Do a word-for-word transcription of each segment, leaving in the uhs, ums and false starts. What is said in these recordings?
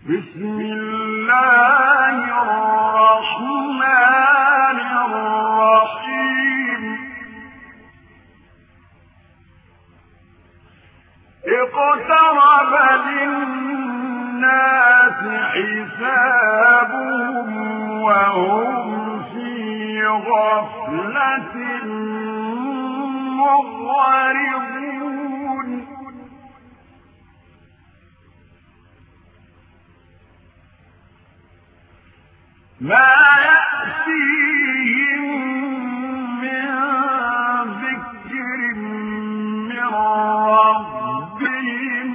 بسم الله الرحمن الرحيم اقترب للناس حسابهم وهم في غفلة معرضون ما يأتيهم من ذكر من ربهم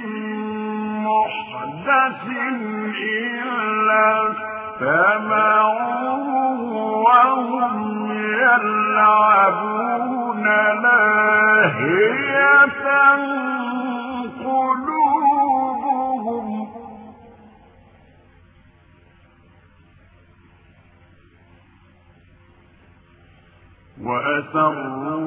محدث إلا استمعوه وهم يلعبون لاهية قلوبهم وأسروا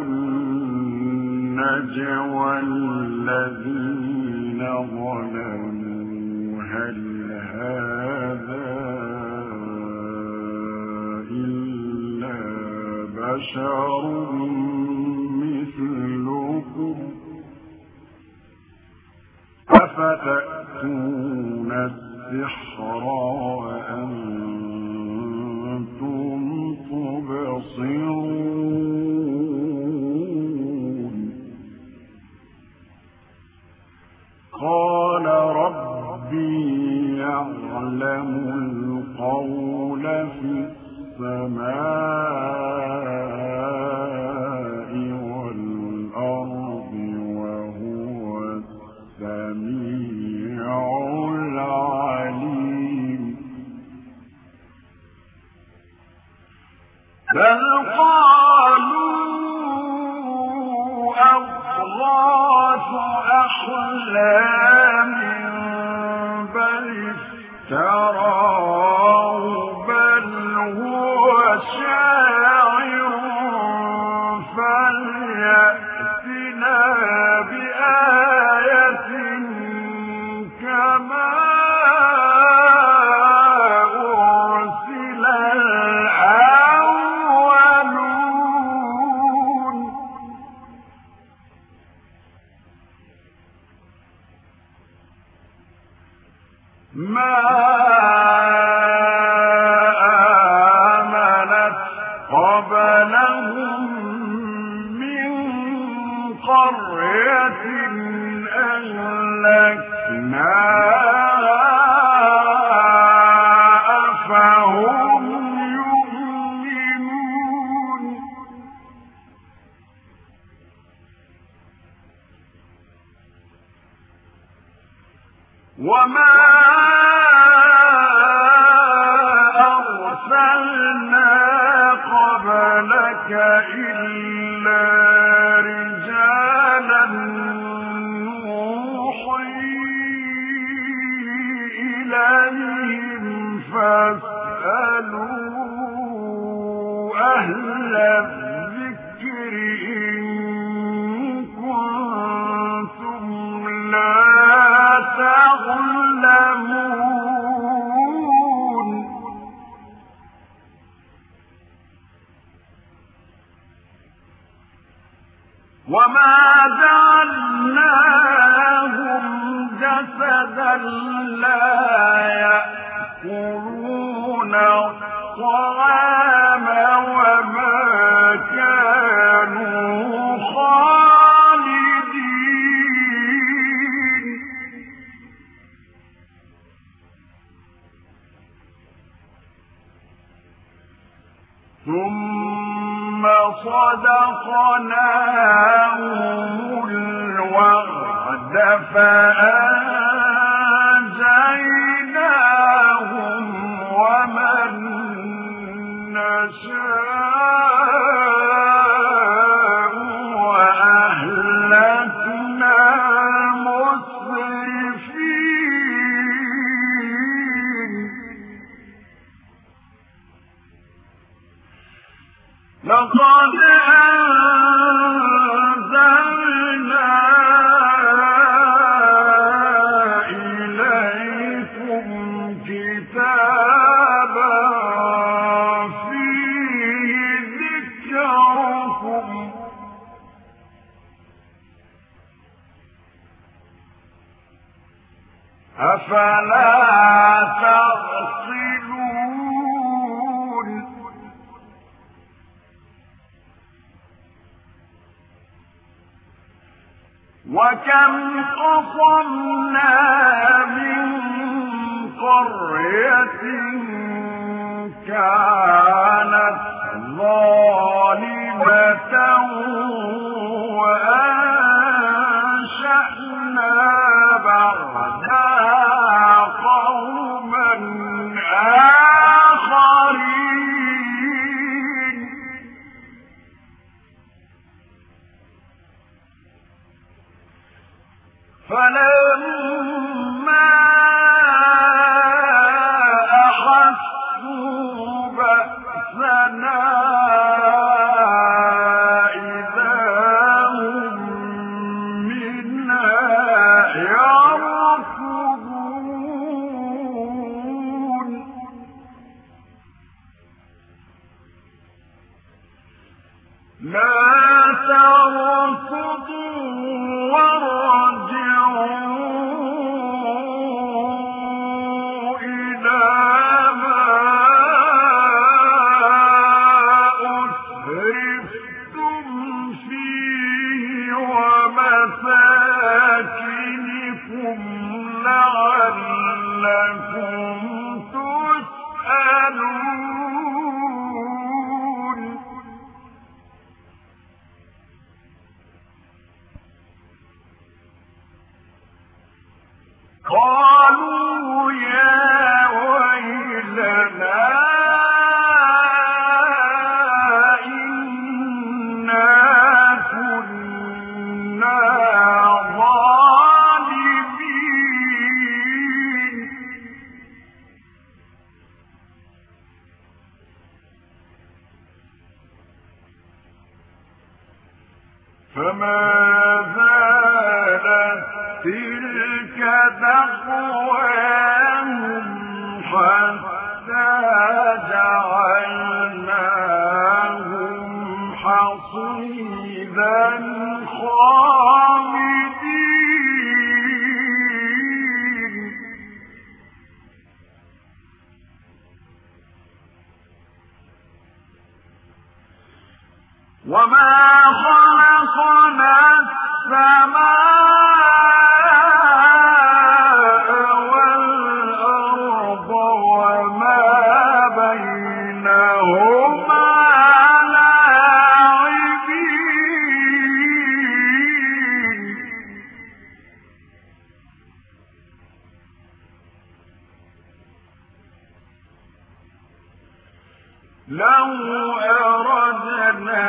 النجوى الذين ظلموا هل هذا إلا بشر مثلكم أفتأتون السحر وأنتم تبصرون قال ربي يعلم القول في السماء والأرض وهو السميع العليم بل قالوا أضغاث أحلام بل افتراه بل هو شاعر فليأتنا بآية كما أرسل الأولون ما آمنت قبلهم من قرية أهلكناها أفهم يؤمنون وما أرسلنا قبلك إلا رجالا نوحي إليهم فاسألوا أهل الذكر إن كنتم لا تعلمون وما جعلناهم جسدا لا يأكلون الطعام وما كانوا خالدين ثم صدقناهم الوعد فأنجيناهم ومن نشاء وأهلكنا المسرفين لقد أنزلنا إليكم أفلا تعقلون وكم قصمنا من قرية كانت ظالمة وأنشأنا بعدها قوما آخرين فلما أحسوا بأسنا إذا هم منها يركضون لا تركضوا وارجعوا إلى ما أترفتم فيه ومساكنكم لعلكم تسألون قالوا يا ويلنا إنا كنا ظالمين فما زالت تلك دعواهم حتى جعلناهم حصيدا خامدين وما خلقنا السماء والأرض وما بينهما لاعبين لو أردنا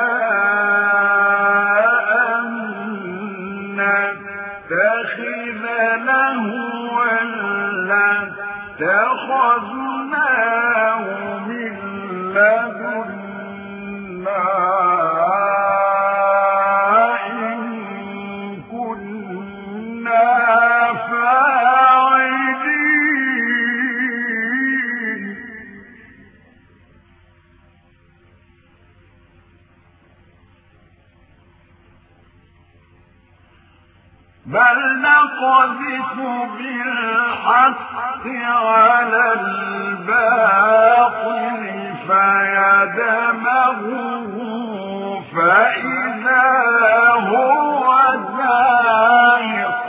نتخذ لهوا لاتخذناه من لدنا إن كنا فاعلين بل نقذف بالحق على الباطل فيدمغه فإذا هو زاهق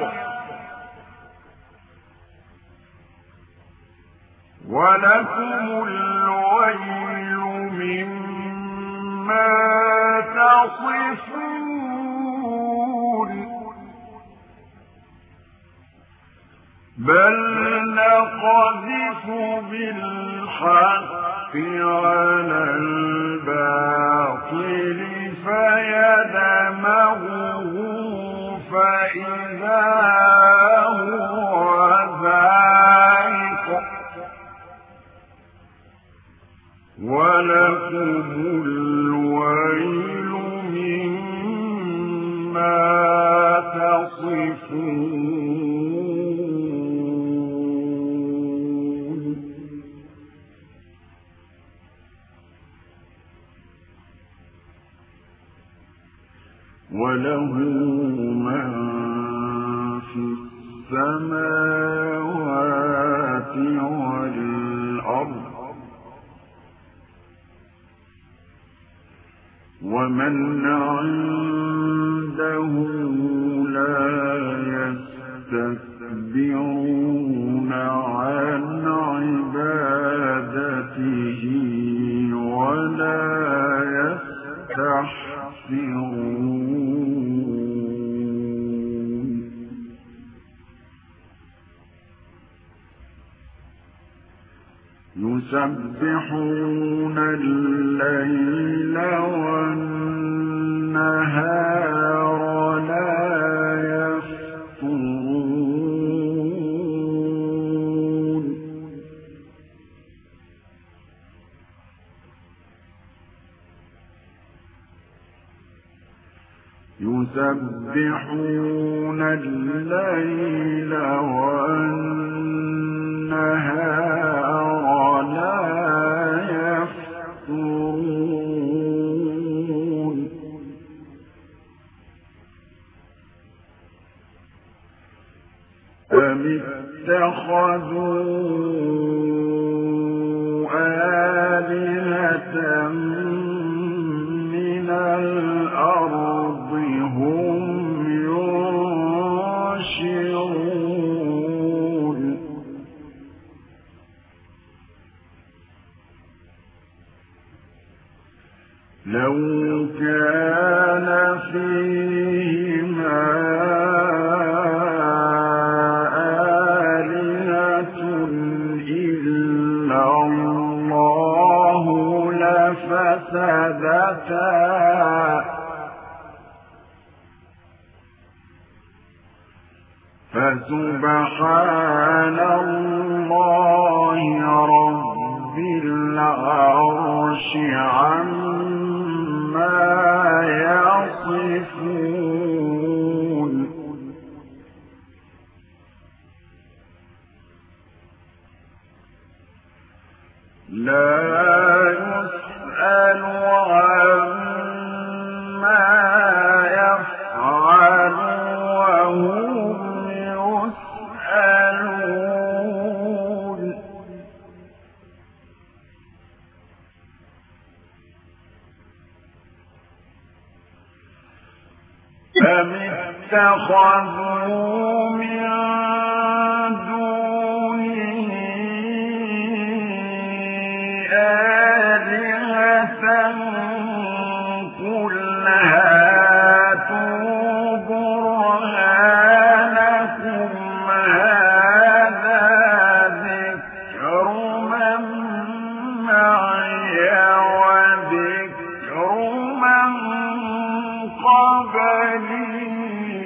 ولكم الويل مما تصفون بل نقذف بالحق على الباطل فيدمغه فإذا هو زاهق ولكم الويل مما تصفون وله من في السماء ومن عنده لا يستكبرون عن عبادته ولا يستحسرون يسبحون الليل والنهار لا يفترون يسبحون الليل والنهار لا يفترون أم اتخذوا آلهة من الأرض هم ينشرون لو كان فيهما آلهة إلا الله لفسدتا فسبحان الله رب العرش عما يصفون لا يسأل عما يفعل وهم يسألون أم اتخذوا من دونه آلهة قل هاتوا برهانكم هذا ذكر من معي وذكر من قبلي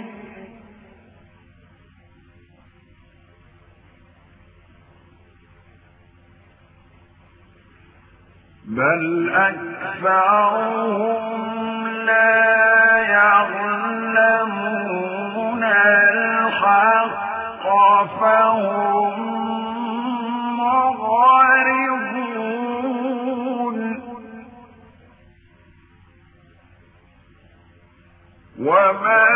بل أكثرهم لا يعلمون الحق فهم معرضون وما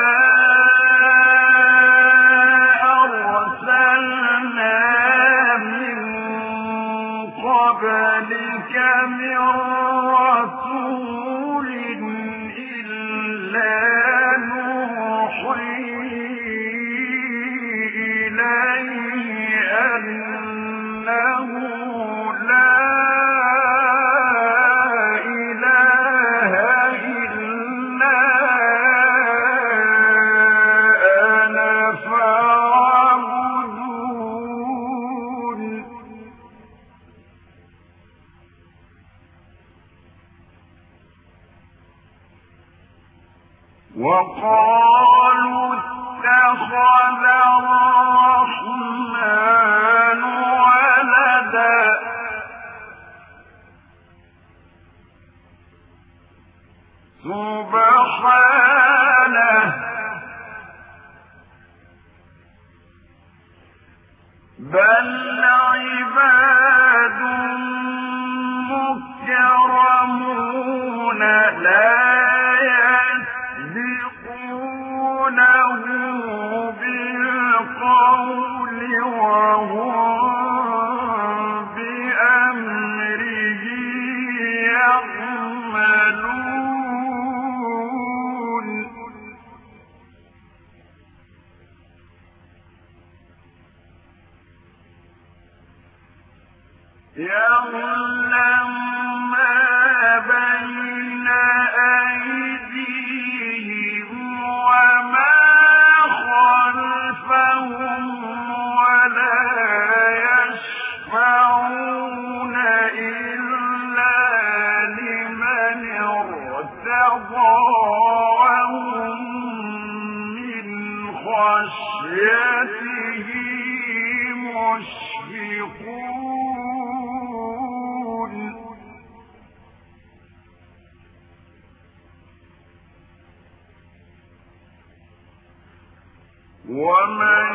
أرسلنا من قبلك من رسول إلا نوحي إليه أنه لا إله إلا أنا فاعبدون وقالوا اتخذ الرحمن ولدا سبحانه بل عباد مكرمون لا يسبقونه بالقول وهم بأمره يعملون يعلم ما بين أيديهم وما خلفهم ولا يشفعون إلا لمن ارتضى وهم من خشيته مشفقون ومن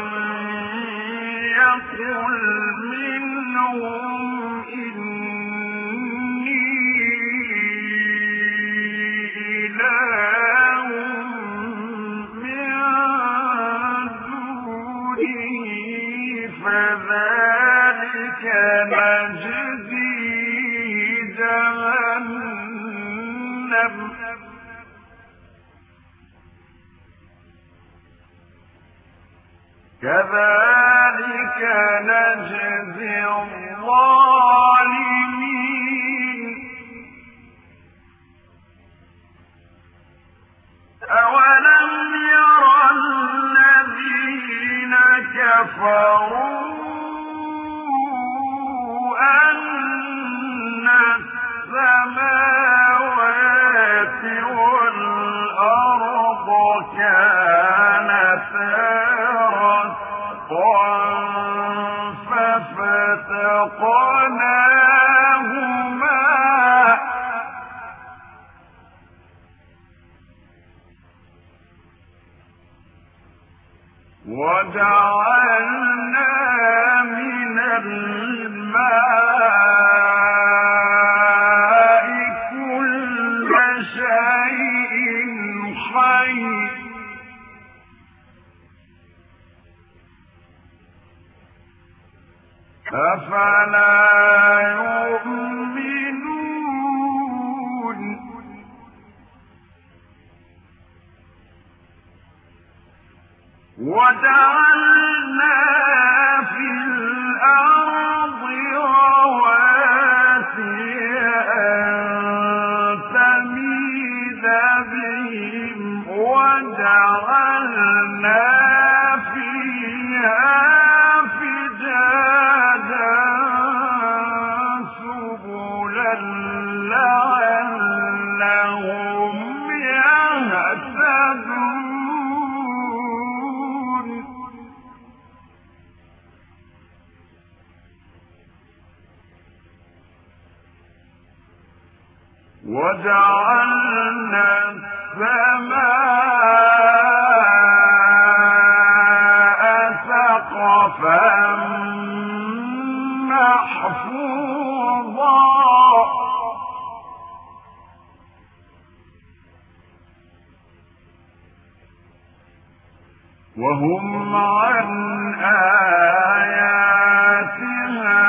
يقل منهم إني إله من دونه فذلك نجزيه جهنم كذلك نجزي الظالمين أولم يرى الذين كفروا أن السماوات والأرض كانتا ففتقناهما وجعلنا من الماء كل شيء حي أفلا يؤمنون وجعلنا في الأرض رواسي أن تميد بهم وجعلنا فيها لعلهم يهتدون وجعلنا السماء سقفا محفوظا وهم عن آياتها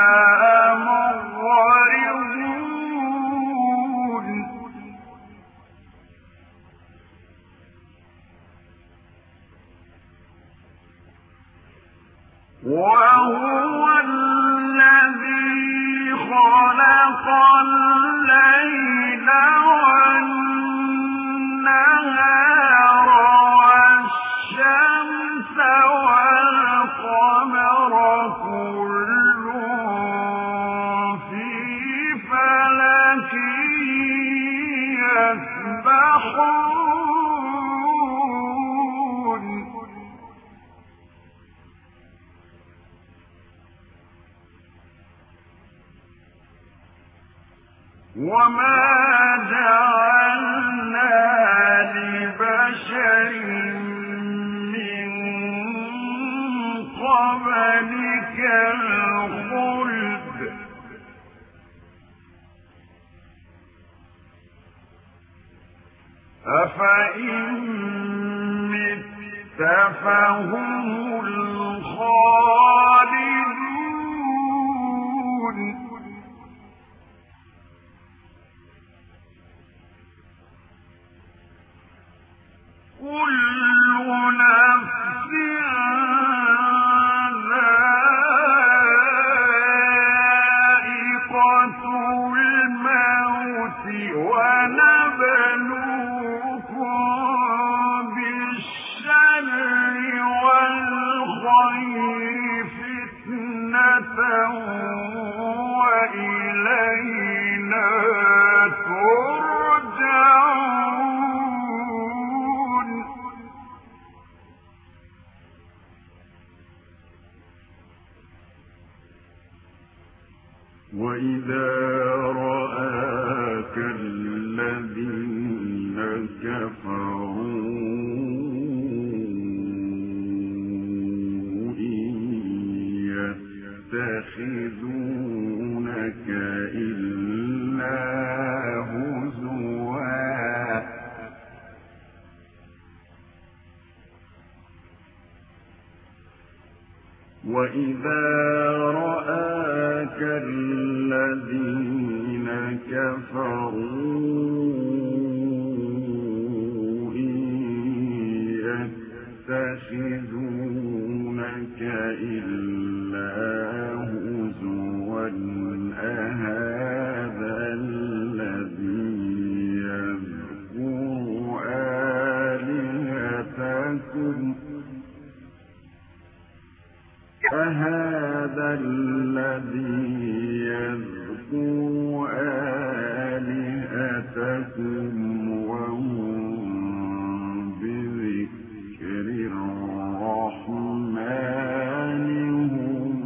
معرضون وهو الذي خلق الليل والنهار والشمس والقمر كل في فلك يسبحون وما جعلنا لبشر من قبلك الخلد أفإن مت فهم الخالدون كل نفس ذائقة وإلينا ترجعون. وإذا رآك الذين كفروا يتخذونك إلا هزوا وإذا رآك الذين كفروا يتخذونك إلا هزوا أهذا الذي يذكر آلهتكم أهذا الذي يذكر آلهتكم وهم بذكر الرحمن هم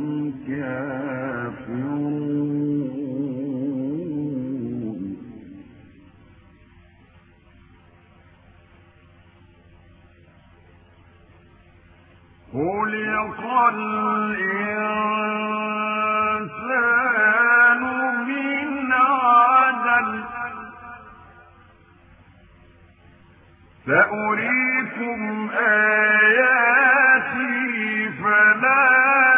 كافرون. خلق الإنسان من عجل سأريكم آياتي فلا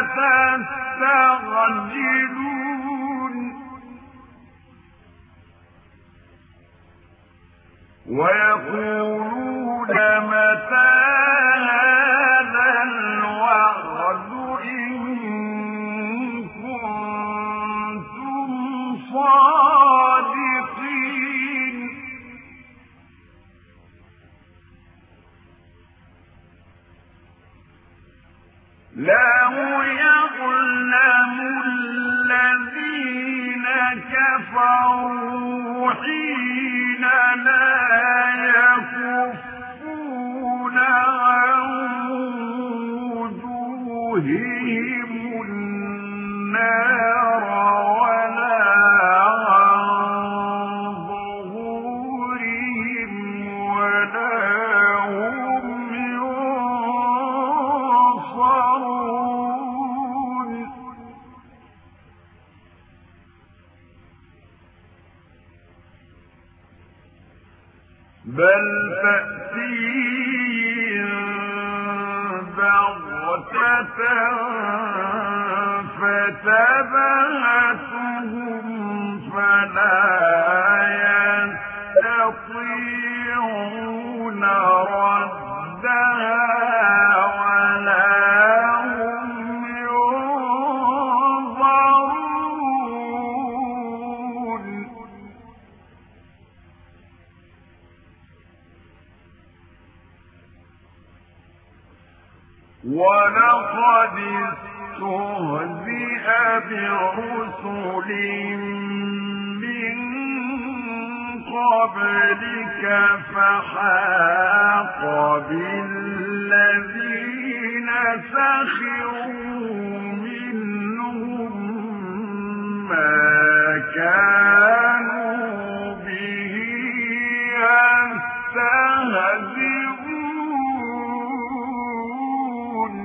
تستعجلون. ويقولون متى هذا الوعد إن كنتم صادقين. لو يعلم الذين كفروا حين لا يكفون عن وجوههم النار ولا عن ظهورهم ولا هم ينصرون. بل تأتيهم بغتة فتبهتهم فلا يستطيعون ردها ولا هم ينظرون. ولقد استهزئ برسل من قبلك فحاق بالذين سخروا منهم ما كانوا به يستهزئون.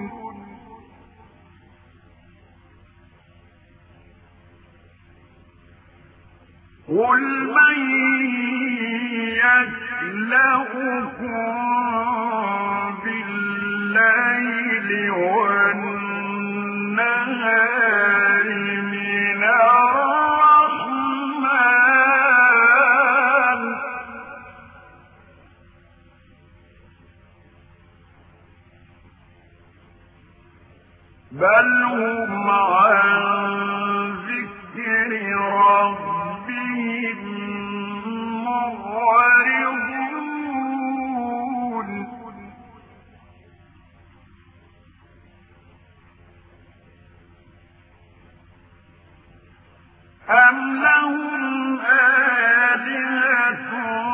قل من يكلؤكم بالليل والنهار من الرحمن بل هم عن ذكر ربهم معرضون. أم لهم آلهة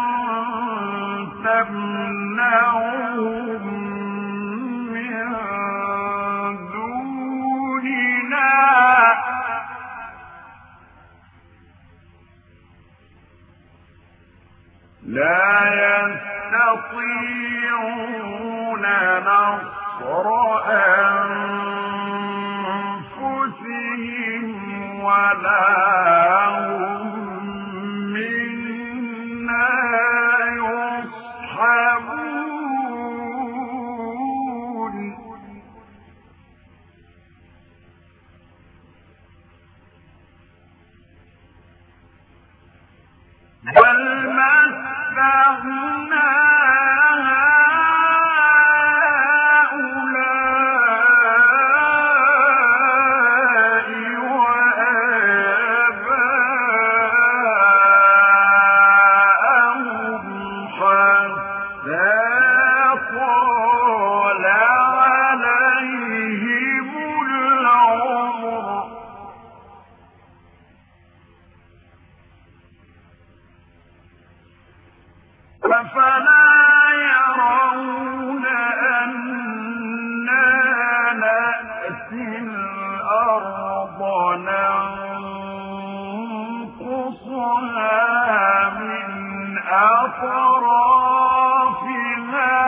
تمنعهم من دوننا لا يستطيعون نصر أنفسهم ولا هم منا يصحبون بل متعنا أفلا يرون أنا نأتي الأرض ننقصها من أطرافها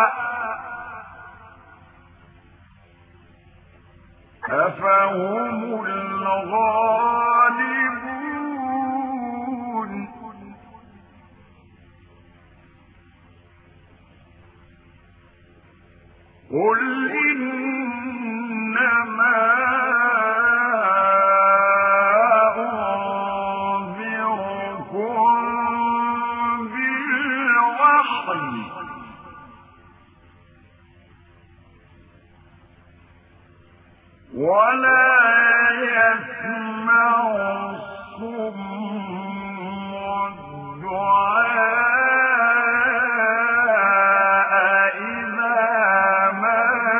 أفهم الغالبون قل إنما أنذركم بالوحي ولا يسمع الصم الدعاء إذا ما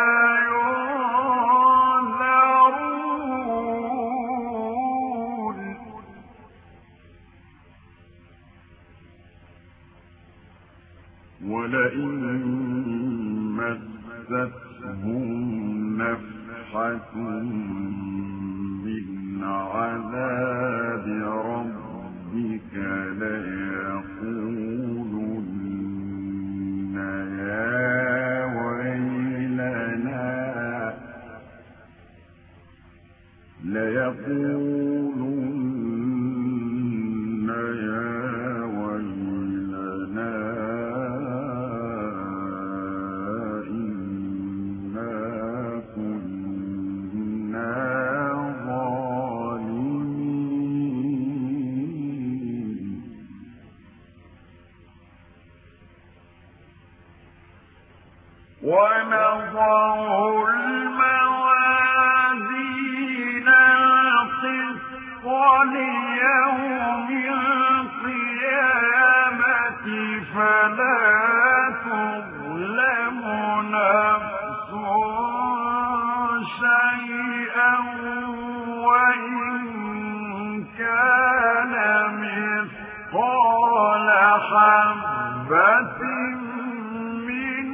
ينذرون ولئن مستهم نفحة من عذاب ربك ليقولن يا ويلنا ليقولن يا ويلنا إنا كنا ظالمين ونضع الموازين القسط ليوم القيامة فلا تظلم نفس شيئا وإن كان مثقال حبة من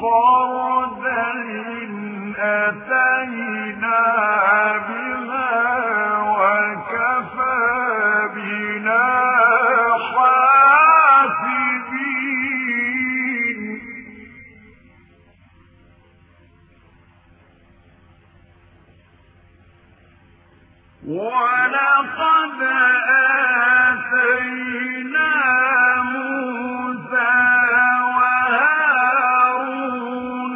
خردل أتينا بها وكفى بنا حاسبين ولقد آتينا موسى وهارون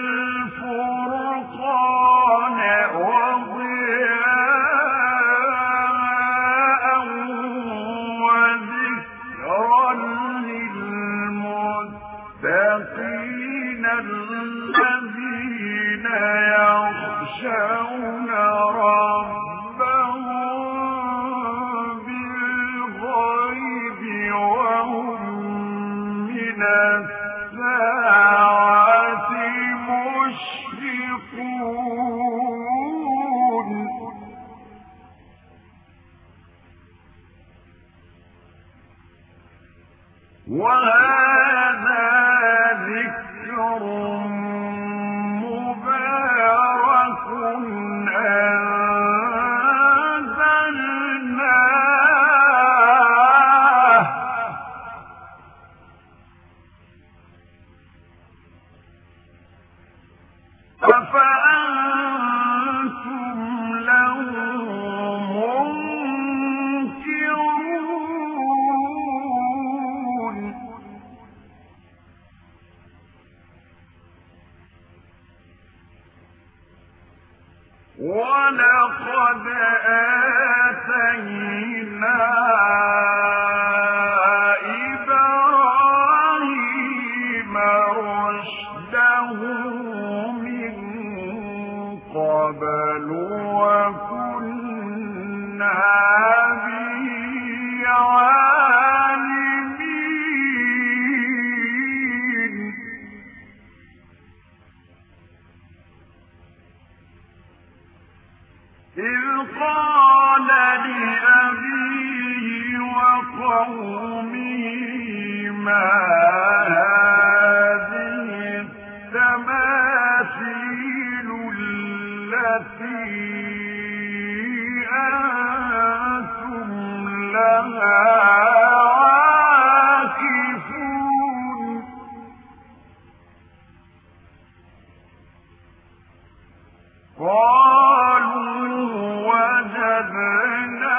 الفرقان وضياء وذكرا للمتقين الذين يخشون ربهم وهذا ذكر مبارك أنزلناه أفأنتم له منكرون ولقد آتينا إبراهيم رشده من قبل وكنا به عالمين إذ قال لأبيه وقومه ما هذه التماثيل التي أنتم لها عاكفون قالوا وجدنا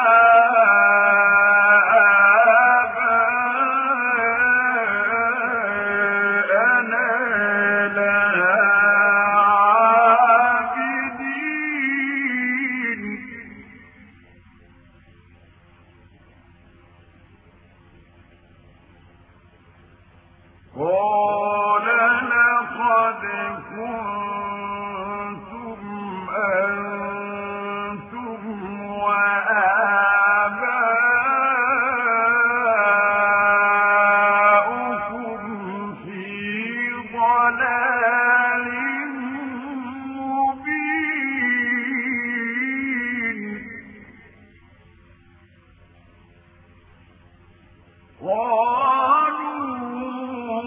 آباءنا لها عابدين قال لقد كنتم أنتم وآباؤكم في ضلال مبين قالوا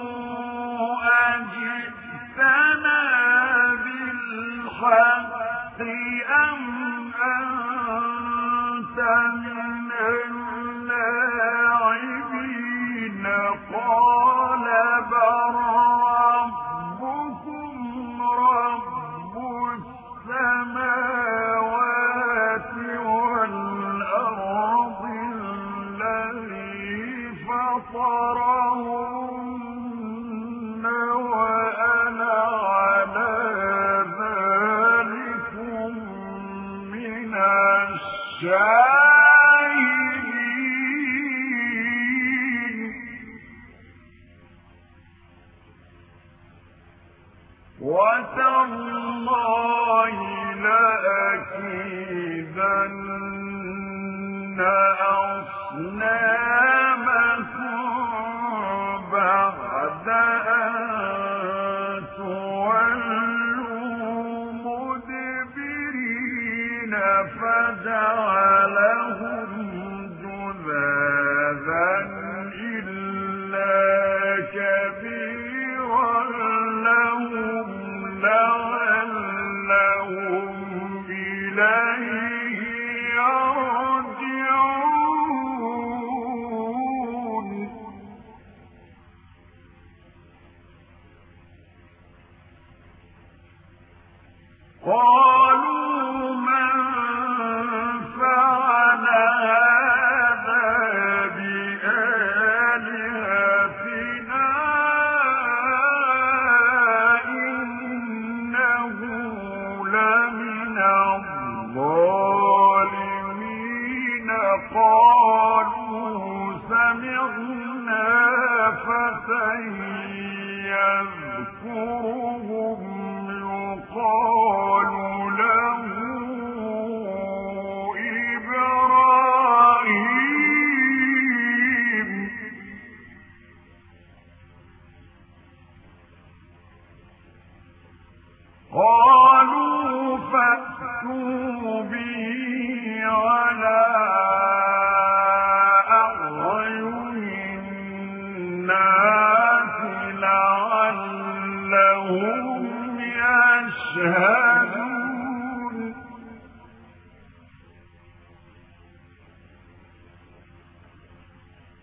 أجئتنا بالحق أم أنت من اللاعبين قال بل ربكم رب السماوات والأرض الذي فطرهن وأنا على ذلكم من الشاهدين وتالله لأكيدن أصنامكم بعد أن تولوا مدبرين فجعلهم جذاذا إلا كبيرا لهم لعلهم إليه يرجعون قالوا من فعل هذا بآلهتنا إنه لمن الظالمين قالوا سمعنا فتى يذكرهم يقال له إبراهيم قالوا فأتوا به على أعين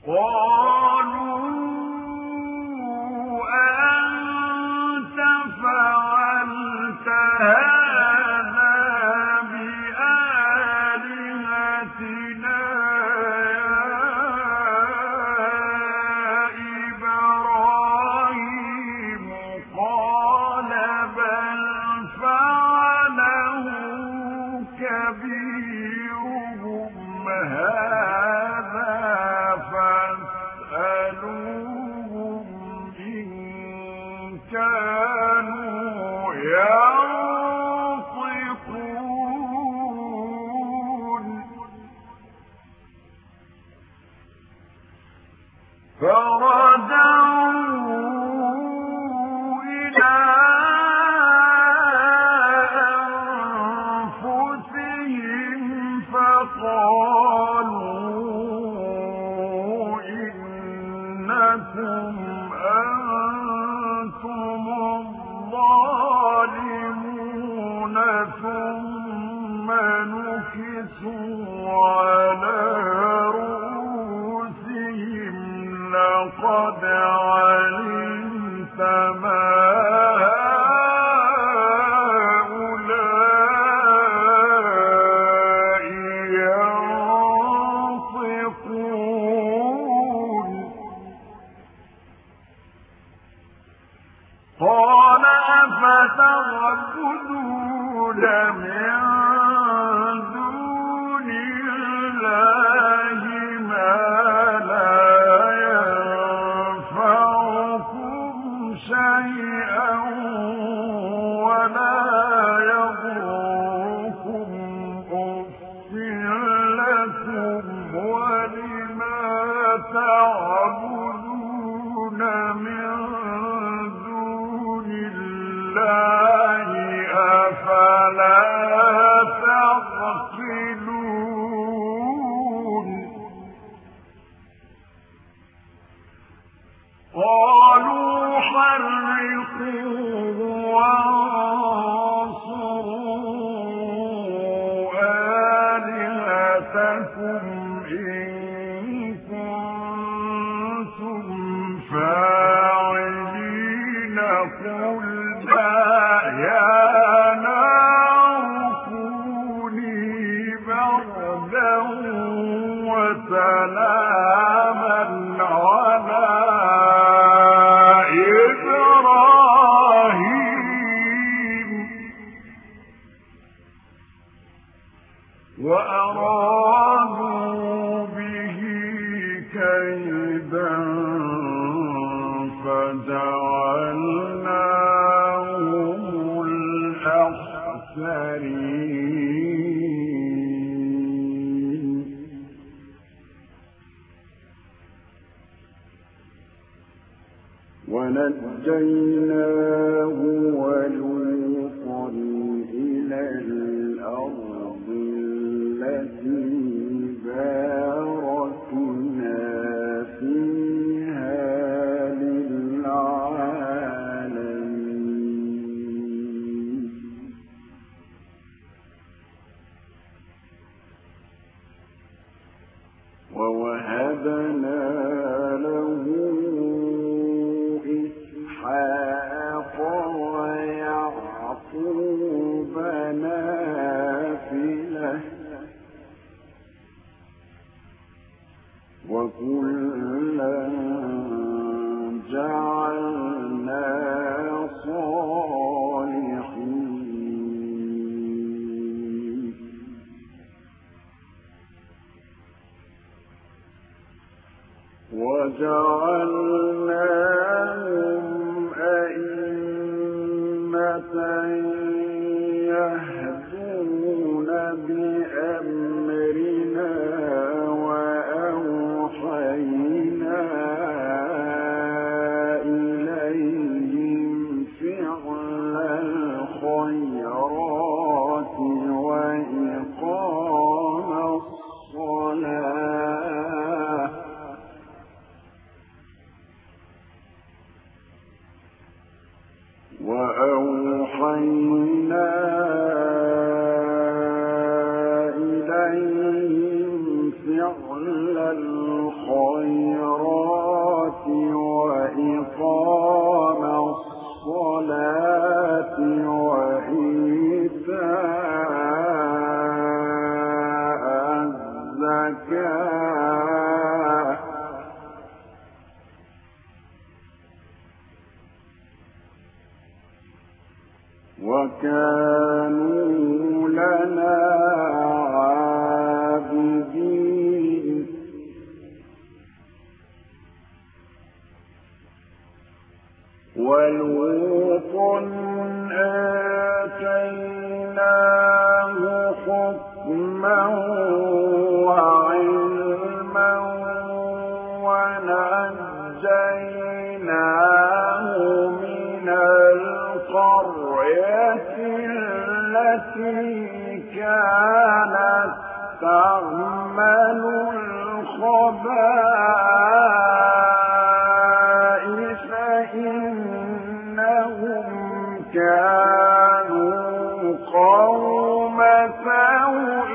قالوا أأنت فعلت هذا بآلهتنا يا إبراهيم قال بل فعله كبيرهم هذا فاسألوهم إن كانوا ينطقون فرجعوا إلى أنفسهم فقالوا إنكم أنتم الظالمون ثم نكسوا على رؤوسهم لقد علمت ما هؤلاء ينطقون قال أفتعبدون من دون الله ما لا ينفعكم شيئا ولا يضركم أف لكم ولما تعبدون من دون الله أفلا تعقلون قالوا حرقوه وانصروا آلهتكم إن كنتم فاعلين قلنا يا نار كوني بردا وسلاما على إبراهيم وأرادوا به كيدا فجعلناهم الأخسرين ونجيناه ولوطا إلى الأرض التي باركنا فيها للعالمين ووهبنا له إسحاق ويعقوب نافلة وكلا جعلنا صالحين وجعلناهم أئمة يهدون بأمرنا وأوحينا إليهم فعل الخيرات وإقام الصلاة وأوحينا إليهم فعل الخيرات زكاة وكانوا لنا عابدين ولوطا آتيناه حكما وعلما ونجيناه من القرية التي كانت تعمل الخبائث إنهم كانوا قوم سوء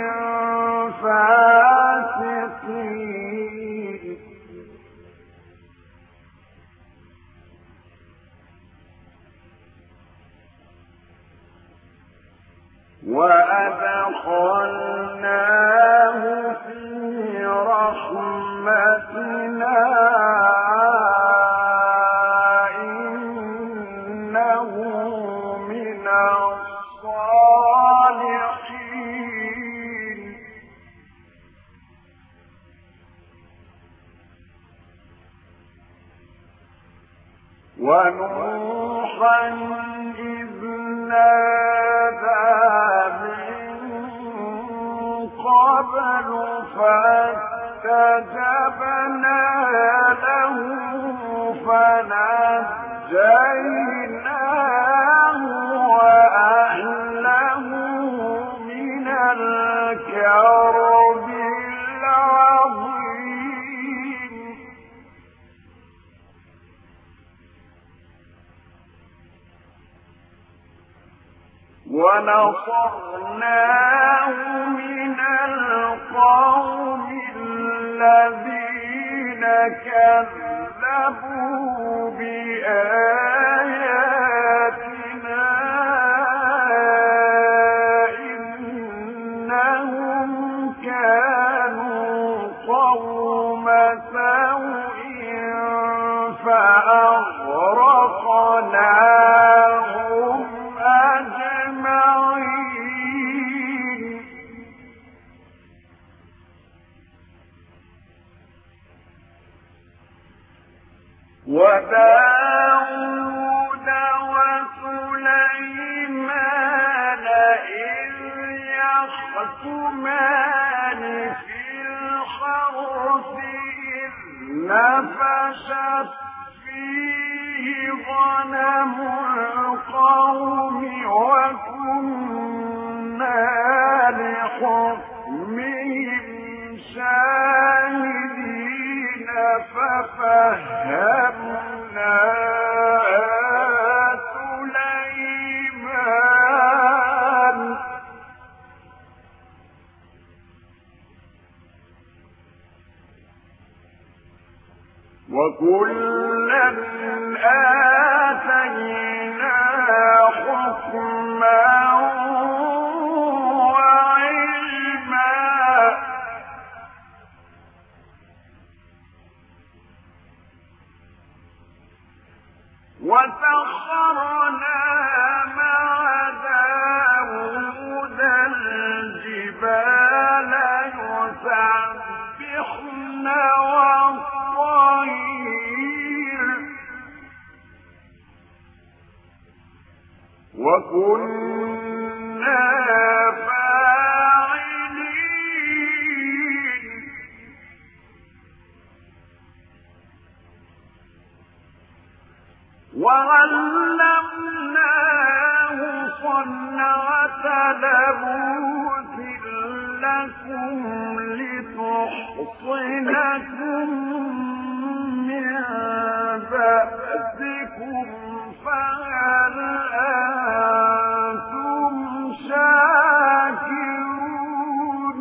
فاسقين وأدخلناه في رحمتنا إنه من الصالحين ونوحا إذ نادى قبل فاستجبنا له فنجيناه وأهله من الكرب العظيم ونصرناه من القوم الذين كذبوا بآياتنا إنهم كانوا قوم سوء فأغرقناهم أجمعين وداود وسليمان إذ يحكمان في الحرث إذ نفشت فيه غنم القوم وكنا لحكمهم شاهدين ففهمنا سليمان وكلا آتينا حكما وعلما وسخرنا مع داود الجبال يسبحن والطير وكنا فاعلين وعلمناه صنعة لبوس لكم لتحصنكم من بأسكم فهل أنتم شاكرون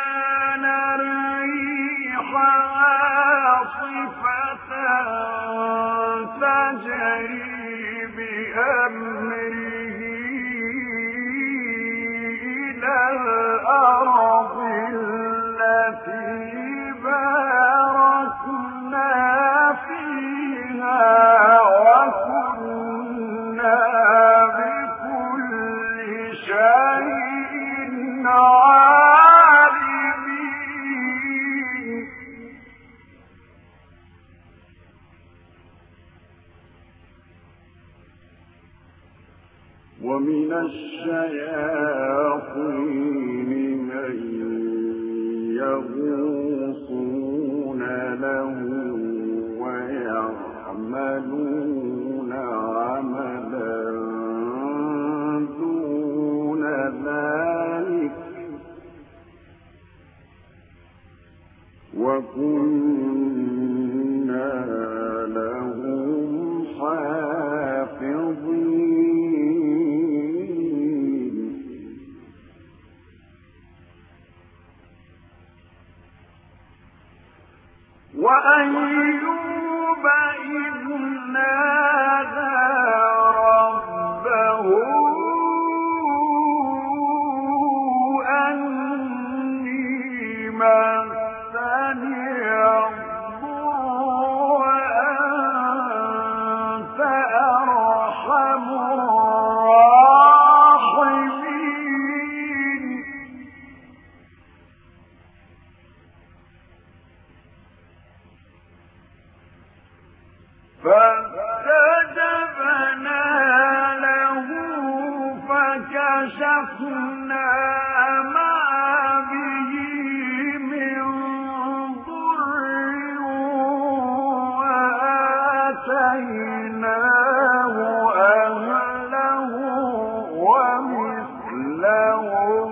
ولسليمان الريح عاصفة ومن الشياطين من يغوصون له ويعملون عملا دون ذلك وكنا لهم حافظين وأيوب إذ نادى ربه أني مسني الضر وأنت أرحم الراحمين فاستجبنا له فكشفنا ما به من ضر وآتيناه أهله ومثلهم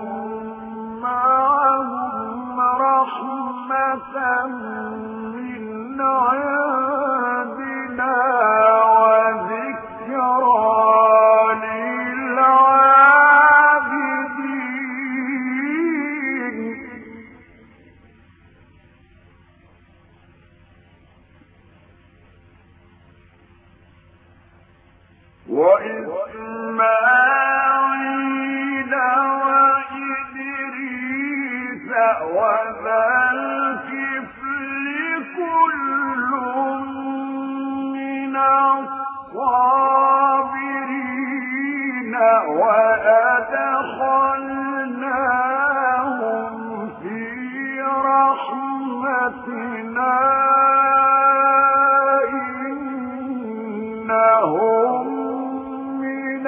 معهم رحمة من عندنا وذكرى للعابدين وإسماعيل وإدريس وذا الكفل كل من الصابرين وأدخلناهم في رحمتنا إنهم من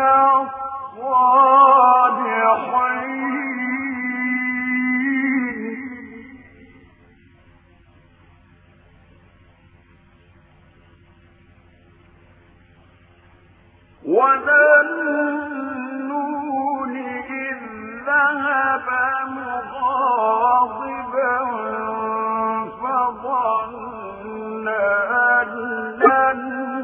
الصالحين وذا النون إذ ذهب مغاضبا فظن أن لن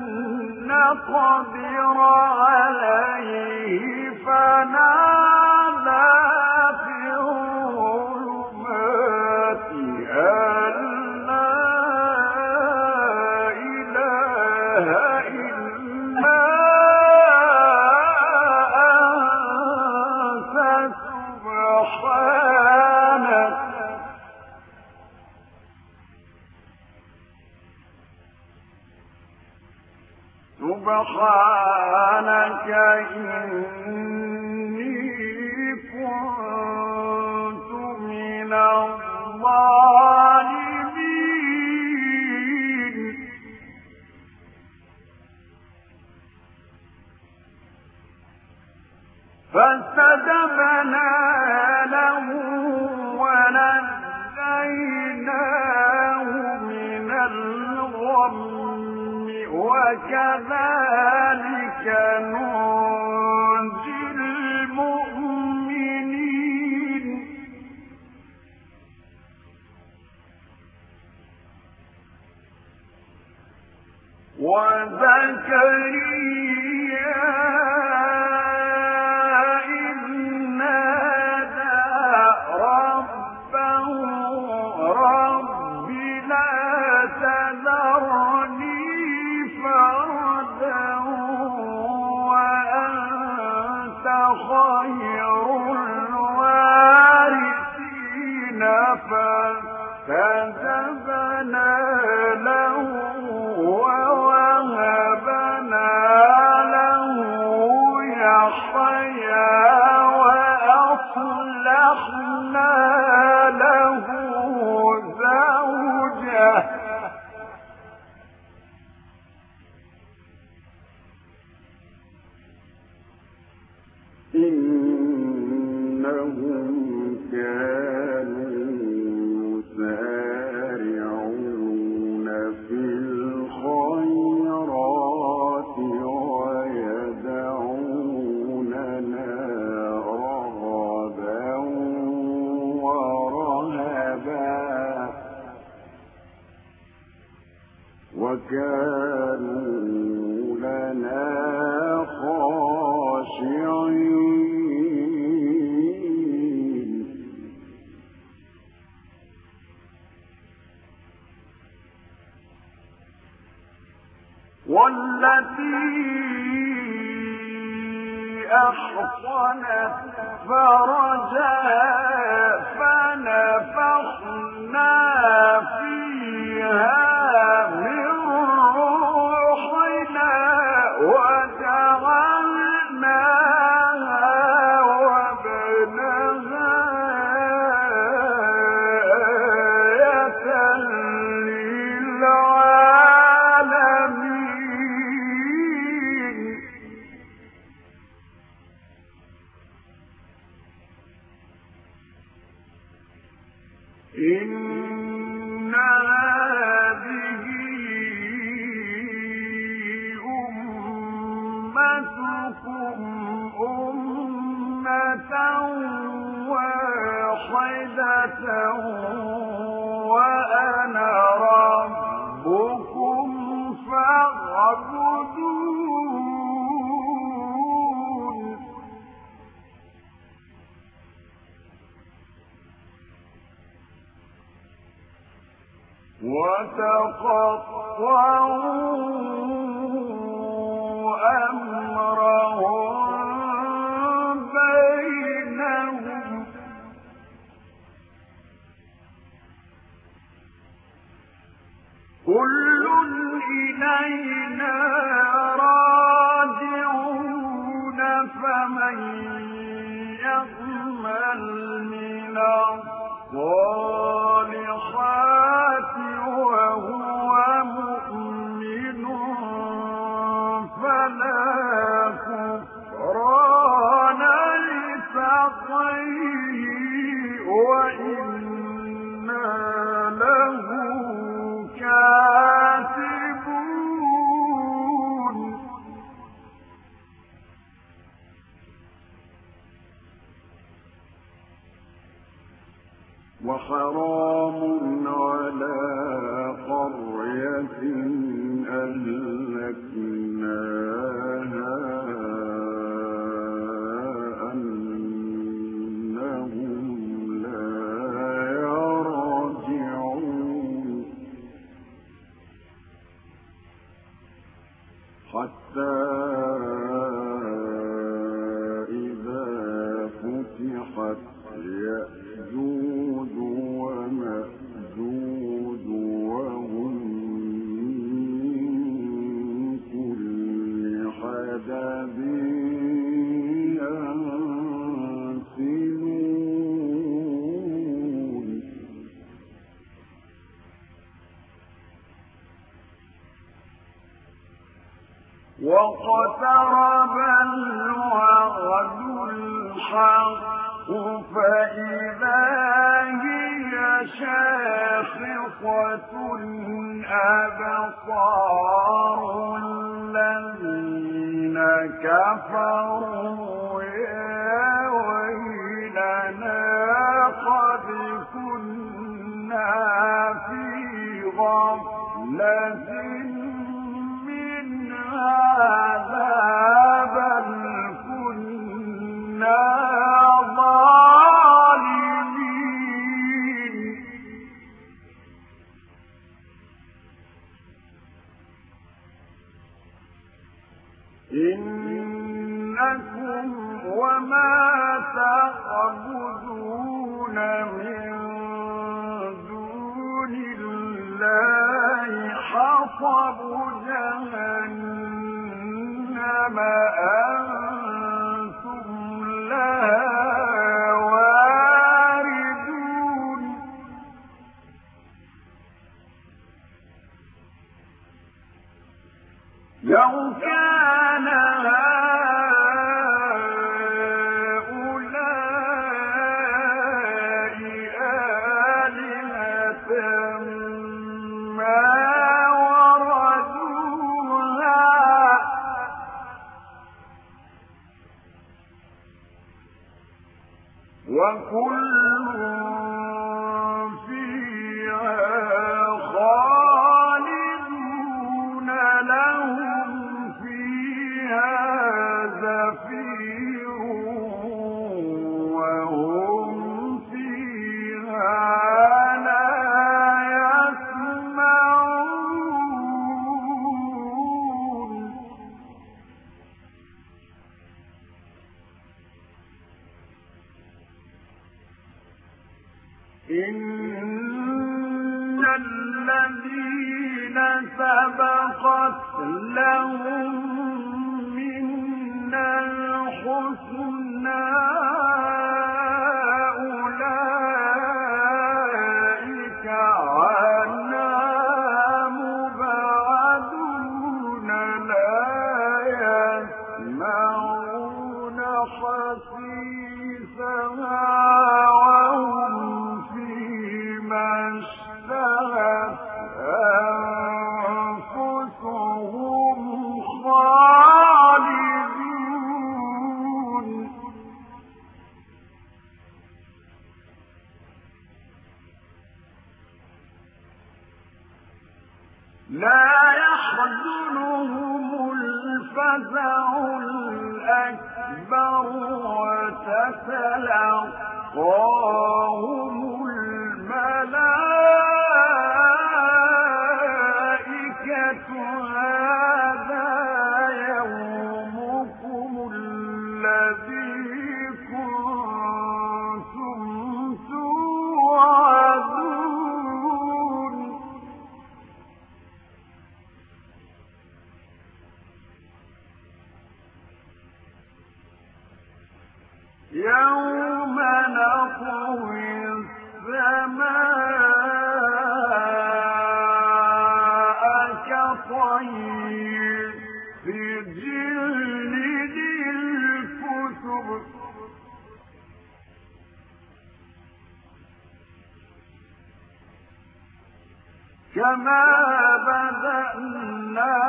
نقدر عليه فنادى في الظلمات أن لا إله إلا أنت سبحانك سبحانك إني كنت من الظالمين فاستجبنا له ونجيناه من الغم وكذلك ننجي المؤمنين وزكريا إذ نادى ربه رب لا تذرني فردا وأنت خير الوارثين فاستجبنا له ووهبنا له يحيى وأصلحنا له زوجه إنهم كانوا يسارعون في الخيرات ويدعوننا رغبا ورهبا وكانوا لنا خاشعين والتي أحصنت فرجها فنفخنا فيها من روحنا وجعلناها وابنها آية للعالمين إن هذه أمتكم أمة واحدة وأنا ربكم فاعبدون وتقطعوا أمرهم بينهم كل إلينا راجعون فمن يعمل من الصالحات وهو مؤمن فلا كفران لسعيه وإنا له كاتبون وحرام على قرية أهلكناها أنهم لا يرجعون حتى إذا فتحت يأجوج ومأجوج وهم من كل حدب ينسلون واقترب الوعد الحق فإذا هي شاخصة أبصار الذين كفروا يا ويلنا قد كنا في غفلة من هذا بل كنا ظالمين إنكم وما تعبدون من دون الله حصب جهنم أنتم لها واردون لو كان هؤلاء وكل فيها خالدون لهم فيها زفير وهم فيها لا يسمعون إن الذين سبقت لهم منا الحسنى أولئك عنها مبعدون لا يسمعون حسيسها وهم فيما اشتهت أنفسهم خالدون لا يحزنهم الفزع الأكبر وتتلقاهم الملائكة هذا يومكم الذي كنتم توعدون يوم نطوي السماء كطي السجل للكتب كما بدأنا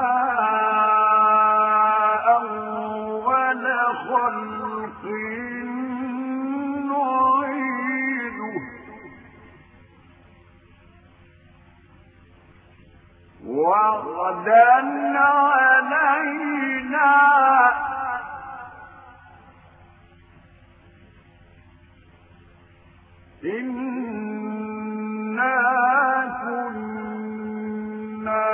أول خلق نعيده وعدا علينا إنا كنا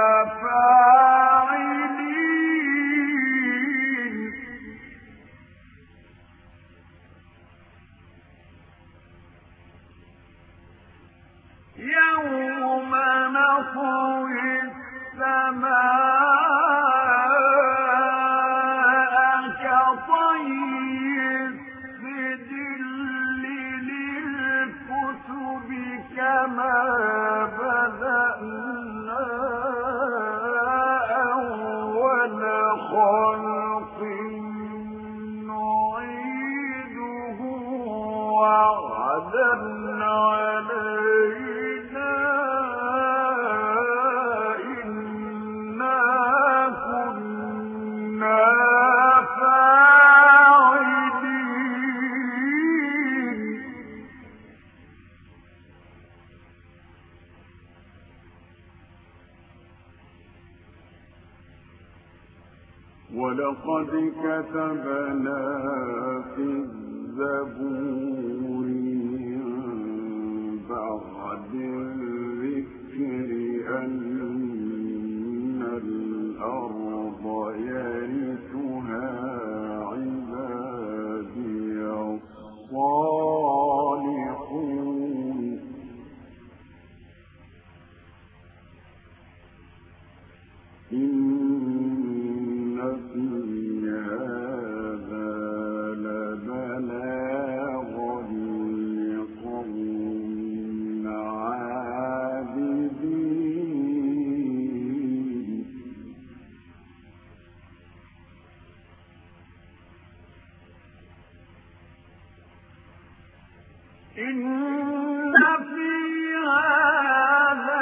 فاعلين يوم نطوي السماء كطي السجل للكتب كما بدأنا أول خلق نعيده وعدا علينا إنا كنا فاعلين ولقد كتبنا في الزبور من بعد الذكر أن الأرض يرثها عبادي الصالحون إن في هذا لبلاغا لقوم عابدين إن في هذا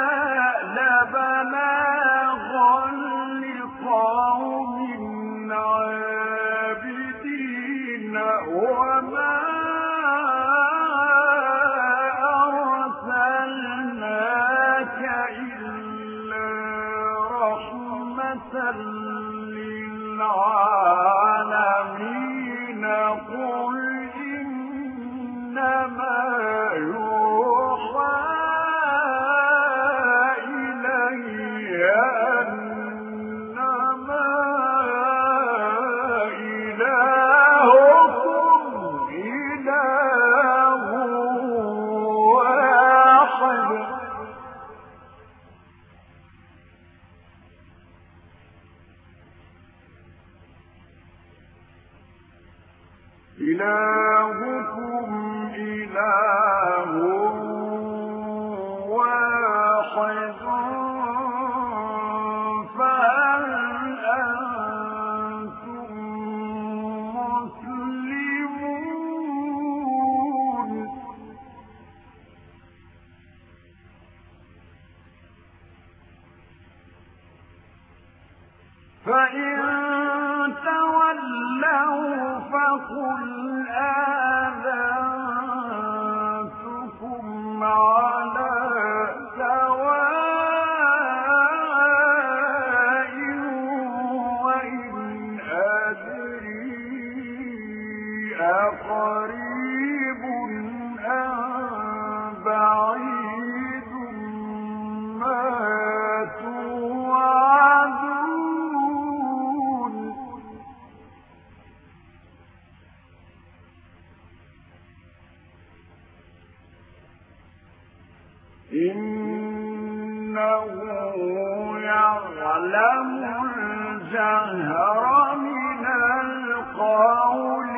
لبلاغا لقوم عابدين للعالمين قل إنما يوحى إلي أنما إلهكم إله واحد إلهكم إله واحد فهل أنتم مسلمون فإن تولوا فقل آذنتكم على سواء وإن أدري أقريب أم بعيد ما توعدون إنه يعلم الجهر من القول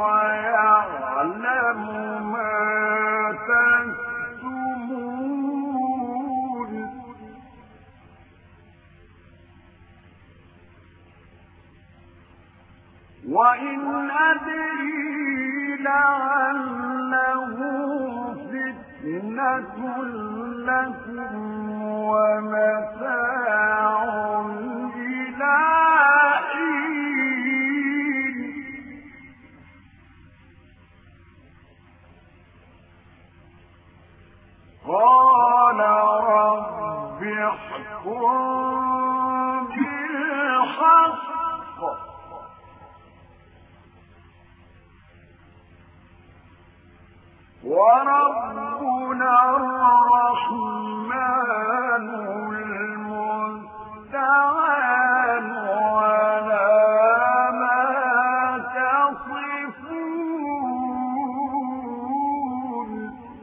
ويعلم ما تكتمون وإن أدري لعله فتنة لكم ومتاع إلى حين قال رب احكم بالحق وربنا الرحمن المستعان على ما تصفون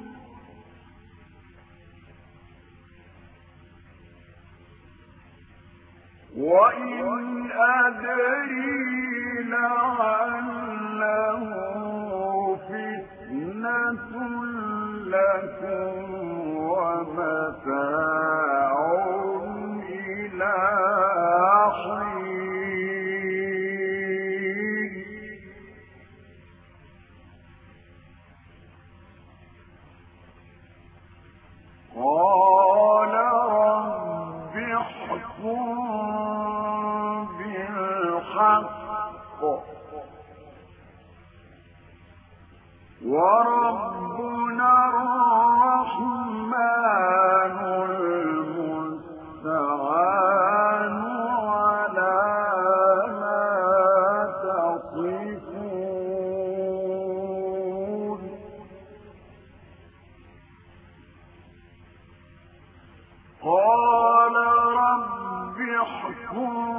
وإن أدري لعله فتنة لكم ومتاع إلى حين قال رب احكم بالحق وربنا الرحمن المستعان على ما تصفون قال رب احكم